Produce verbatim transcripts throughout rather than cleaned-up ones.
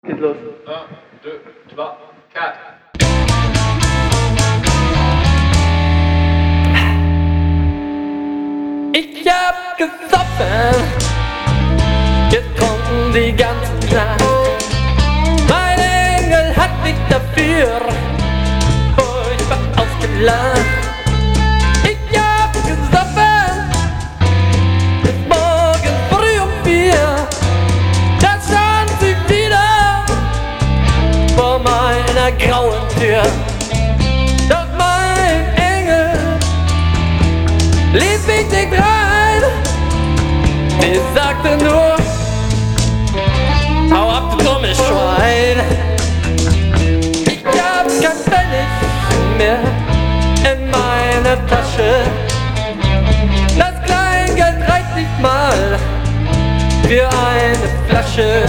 Geht los. un, deux, trois, quatre. Ich hab gesoffen, getrunken die ganze Nacht. Mein Engel hat mich dafür furchtbar ausgelacht. Ich hab gesoffen, bis morgen früh um vier. Da stand sie wieder vor meiner grauen Tür. Doch mein Engel ließ mich nicht rein. Sie sagte nur, hau ab, du dummes Schwein. Ich hab kein Pfennig mehr in meiner Tasche. Das Kleingeld reicht nicht mal für eine Flasche.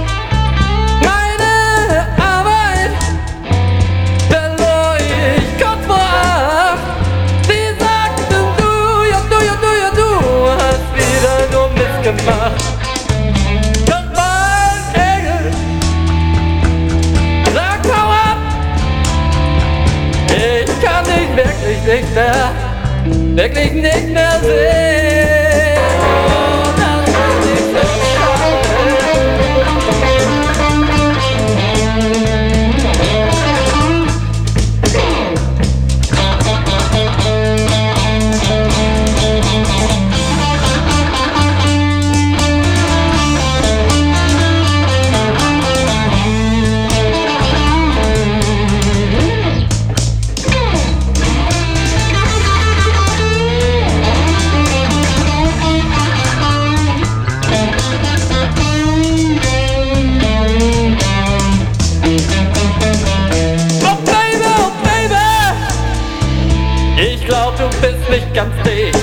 Meine Arbeit verlor ich kurz vor acht. Sie sagten, du, ja du, ja du, ja du hast wieder nur Mist gemacht. Doch mein Engel sagt, hau ab. Ich kann dich wirklich nicht mehr, wirklich nicht mehr sehen. Oh, das ist nicht so schade. Ich glaub, du bist nicht ganz dicht.